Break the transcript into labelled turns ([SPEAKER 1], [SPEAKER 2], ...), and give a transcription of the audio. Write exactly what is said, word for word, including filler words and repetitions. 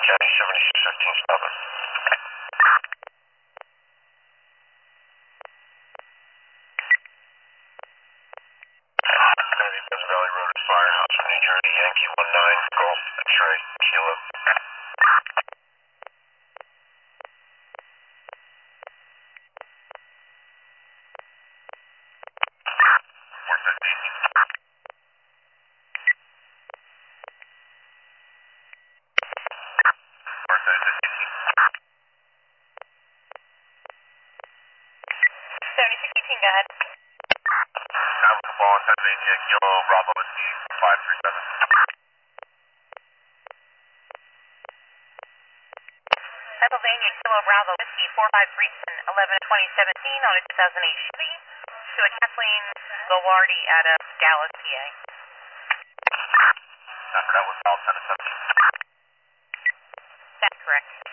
[SPEAKER 1] County seventy-six fifteen stopping. County Death Valley Road at Firehouse, New Jersey, Yankee one nine, Golf, X-ray, Kilo. four fifty. four fifty.
[SPEAKER 2] seventy-six eighteen, go ahead.
[SPEAKER 1] Alpha Ball, Pennsylvania, Kilo, Bravo, Whiskey, five three seven.
[SPEAKER 2] Pennsylvania, Kilo, Bravo, Whiskey, four five three seven, eleven twenty seventeen on a two thousand eight Chevy to a Kathleen Gowardi out of Dallas, P A.
[SPEAKER 1] After that was South seven seventeen.
[SPEAKER 2] That's correct.